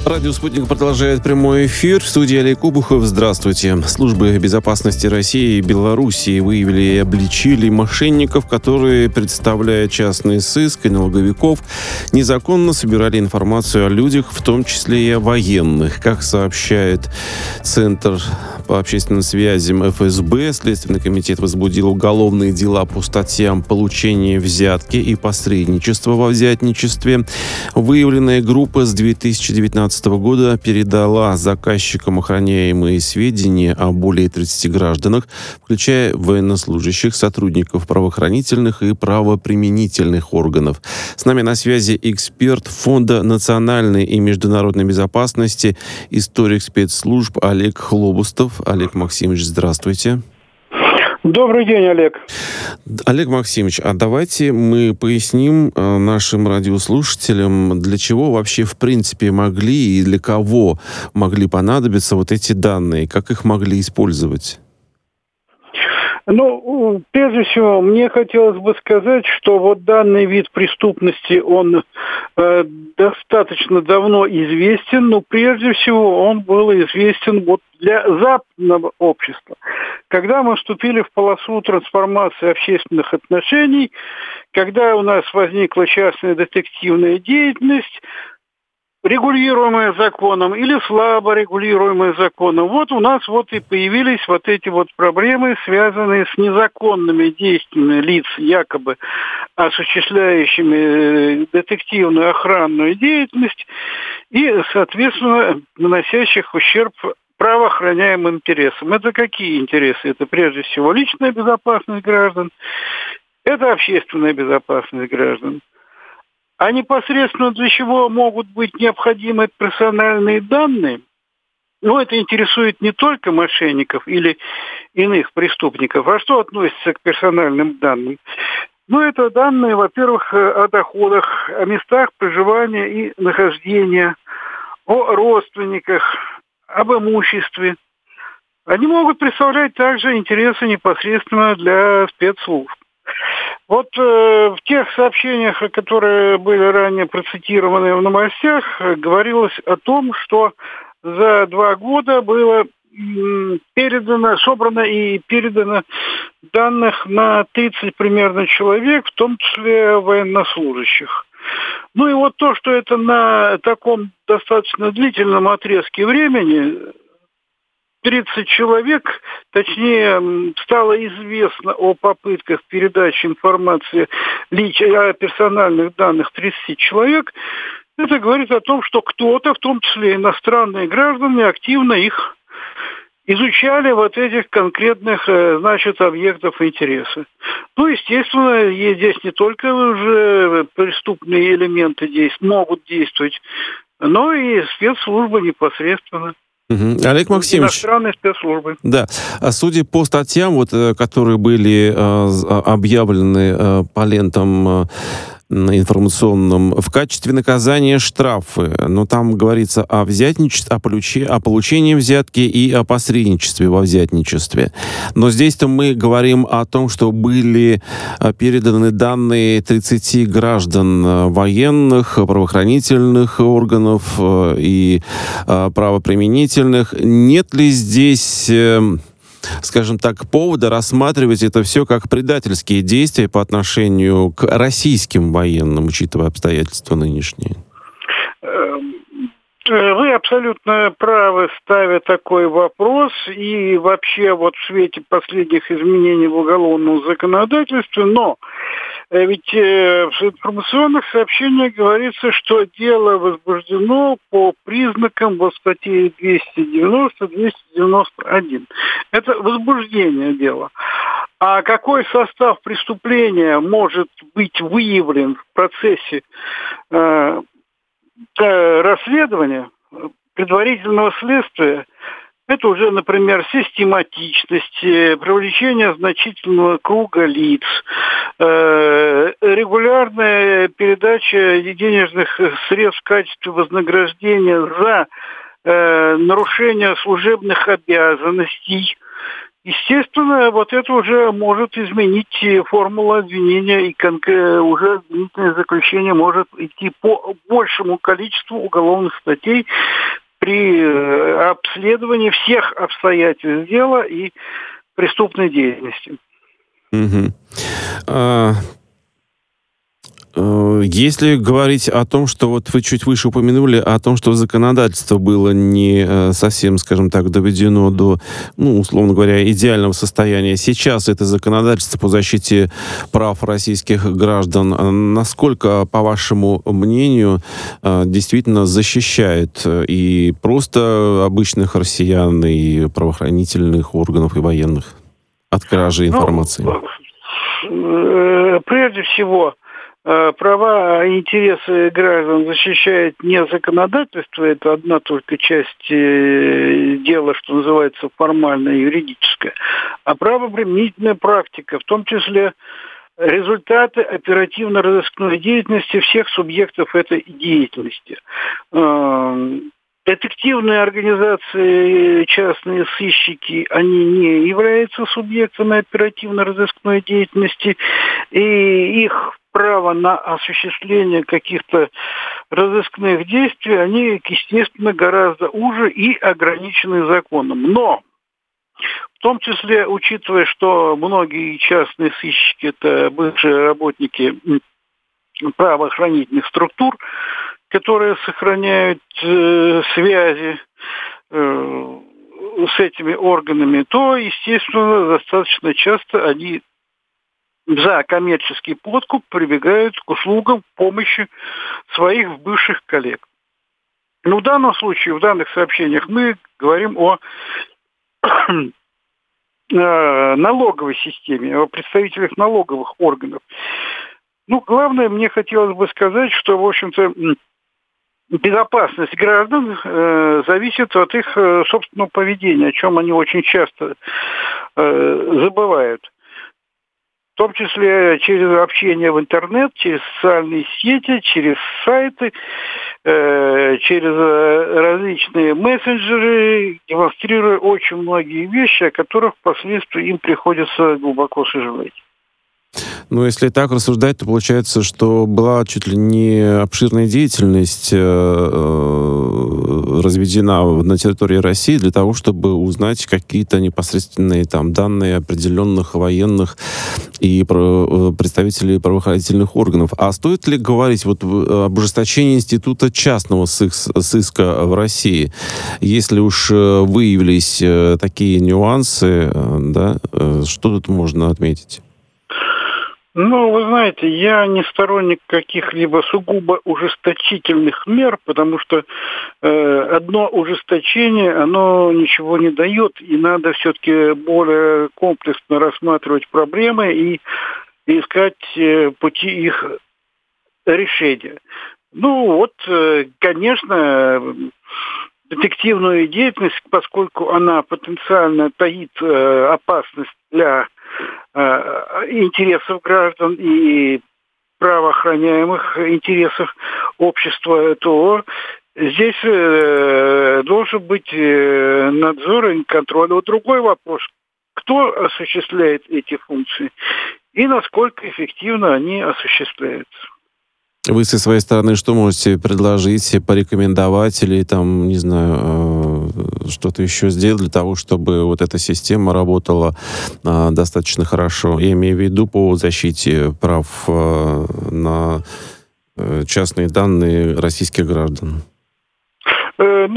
Радио «Спутник» продолжает прямой эфир. В студии Олег Обухов. Здравствуйте. Службы безопасности России и Белоруссии выявили и обличили мошенников, которые, представляя частный сыск и налоговиков, незаконно собирали информацию о людях, в том числе и о военных. Как сообщает Центр по общественным связям ФСБ, Следственный комитет возбудил уголовные дела по статьям получения взятки и посредничества во взятничестве. Выявленная группа с 2019 года передала заказчикам охраняемые сведения о более 30 гражданах, включая военнослужащих, сотрудников правоохранительных и правоприменительных органов. С нами на связи эксперт Фонда национальной и международной безопасности, историк спецслужб Олег Хлобустов. Олег Максимович, здравствуйте. Добрый день, Олег. Олег Максимович, а давайте мы поясним нашим радиослушателям, для чего вообще в принципе могли и для кого могли понадобиться вот эти данные, как их могли использовать? Прежде всего, мне хотелось бы сказать, что вот данный вид преступности, он достаточно давно известен, но прежде всего он был известен вот для западного общества. Когда мы вступили в полосу трансформации общественных отношений, когда у нас возникла частная детективная деятельность, регулируемая законом или слабо регулируемая законом, вот у нас вот и появились вот эти вот проблемы, связанные с незаконными действиями лиц, якобы осуществляющими детективную охранную деятельность и, соответственно, наносящих ущерб правоохраняемым интересам. Это какие интересы? Это прежде всего личная безопасность граждан, это общественная безопасность граждан. А непосредственно для чего могут быть необходимы персональные данные? Это интересует не только мошенников или иных преступников. А что относится к персональным данным? Это данные, во-первых, о доходах, о местах проживания и нахождения, о родственниках, об имуществе. Они могут представлять также интересы непосредственно для спецслужб. Вот в тех сообщениях, которые были ранее процитированы в новостях, говорилось о том, что за 2 года было собрано и передано данных на 30 примерно человек, в том числе военнослужащих. И вот то, что это на таком достаточно длительном отрезке времени, 30 человек, точнее, стало известно о попытках передачи информации о персональных данных 30 человек, это говорит о том, что кто-то, в том числе иностранные граждане, активно их изучали вот этих конкретных, объектов интереса. Естественно, здесь не только уже преступные элементы могут действовать, но и спецслужбы непосредственно. Олег Максимович, иностранные спецслужбы. Да, судя по статьям, которые были объявлены по лентам информационным, в качестве наказания штрафы. Но там говорится о взятничестве, о получении взятки и о посредничестве во взятничестве. Но здесь-то мы говорим о том, что были переданы данные 30 граждан военных, правоохранительных органов и правоприменительных. Нет ли здесь, скажем так, повода рассматривать это все как предательские действия по отношению к российским военным, учитывая обстоятельства нынешние? Вы абсолютно правы, ставя такой вопрос. И вообще в свете последних изменений в уголовном законодательстве, но ведь в информационных сообщениях говорится, что дело возбуждено по признакам статьи 290-291. Это возбуждение дела. А какой состав преступления может быть выявлен в процессе расследования, предварительного следствия, это уже, например, систематичность, привлечение значительного круга лиц, регулярная передача денежных средств в качестве вознаграждения за нарушение служебных обязанностей естественно, вот это уже может изменить формулу обвинения, и уже обвинительное заключение может идти по большему количеству уголовных статей при обследовании всех обстоятельств дела и преступной деятельности. Мгм. Если говорить о том, что вот вы чуть выше упомянули о том, что законодательство было не совсем, скажем так, доведено до, условно говоря, идеального состояния. Сейчас это законодательство по защите прав российских граждан, насколько, по вашему мнению, действительно защищает и просто обычных россиян, и правоохранительных органов, и военных от кражи информации? Прежде всего, права и интересы граждан защищает не законодательство, это одна только часть дела, что называется, формальная, юридическая, а правоприменительная практика, в том числе результаты оперативно-розыскной деятельности всех субъектов этой деятельности. Детективные организации, частные сыщики, они не являются субъектами оперативно-розыскной деятельности, и их право на осуществление каких-то розыскных действий, они, естественно, гораздо уже и ограничены законом. Но, в том числе, учитывая, что многие частные сыщики – это бывшие работники правоохранительных структур, которые сохраняют связи с этими органами, то, естественно, достаточно часто они за коммерческий подкуп прибегают к услугам помощи своих бывших коллег. Но в данном случае, в данных сообщениях мы говорим о налоговой системе, о представителях налоговых органов. Главное, мне хотелось бы сказать, что, в общем-то, безопасность граждан зависит от их собственного поведения, о чем они очень часто забывают. В том числе через общение в интернет, через социальные сети, через сайты, через различные мессенджеры, демонстрируя очень многие вещи, о которых впоследствии им приходится глубоко сожалеть. Если так рассуждать, то получается, что была чуть ли не обширная деятельность разведена на территории России для того, чтобы узнать какие-то непосредственные данные определенных военных и представителей правоохранительных органов. А стоит ли говорить об ужесточении института частного сыска в России? Если уж выявились такие нюансы, что тут можно отметить? Вы знаете, я не сторонник каких-либо сугубо ужесточительных мер, потому что одно ужесточение, оно ничего не дает, и надо все-таки более комплексно рассматривать проблемы и искать пути их решения. Конечно, детективную деятельность, поскольку она потенциально таит опасность для интересов граждан и правоохраняемых интересов общества, то здесь должен быть надзор и контроль. Другой вопрос, кто осуществляет эти функции и насколько эффективно они осуществляются. Вы со своей стороны что можете предложить, порекомендовать или что-то еще сделать для того, чтобы эта система работала достаточно хорошо? Я имею в виду по защите прав на частные данные российских граждан. Мы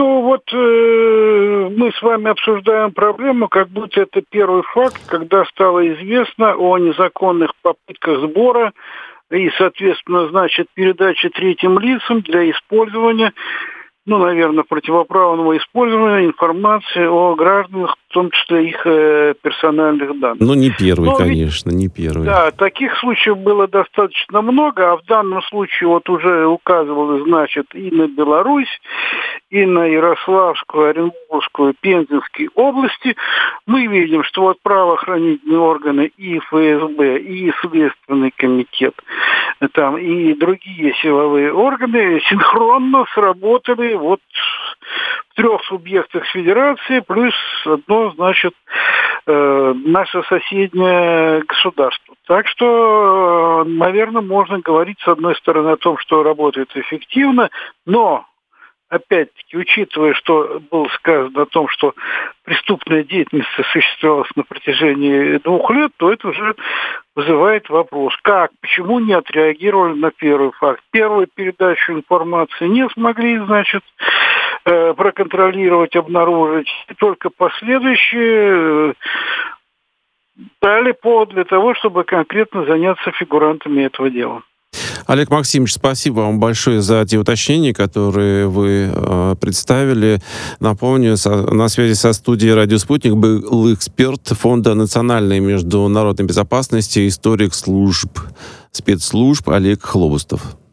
с вами обсуждаем проблему, как будто это первый факт, когда стало известно о незаконных попытках сбора и, соответственно, передачи третьим лицам для использования, противоправного использования информации о гражданах, в том числе их персональных данных. Не первый, конечно, не первый. Да, таких случаев было достаточно много, а в данном случае уже указывалось, и на Беларусь, и на Ярославскую, Оренбургскую, Пензенскую области. Мы видим, что правоохранительные органы и ФСБ, и Следственный комитет, и другие силовые органы синхронно сработали в 3 субъектах Федерации, плюс одно, значит, наше соседнее государство. Так что, наверное, можно говорить, с одной стороны, о том, что работает эффективно, но, опять-таки, учитывая, что было сказано о том, что преступная деятельность осуществлялась на протяжении 2 лет, то это уже вызывает вопрос, почему не отреагировали на первый факт. Первую передачу информации не смогли, значит, проконтролировать, обнаружить, и только последующие дали повод для того, чтобы конкретно заняться фигурантами этого дела. Олег Максимович, спасибо вам большое за те уточнения, которые вы представили. Напомню, на связи со студией «Радио Спутник» был эксперт Фонда национальной международной безопасности, историк спецслужб Олег Хлобустов.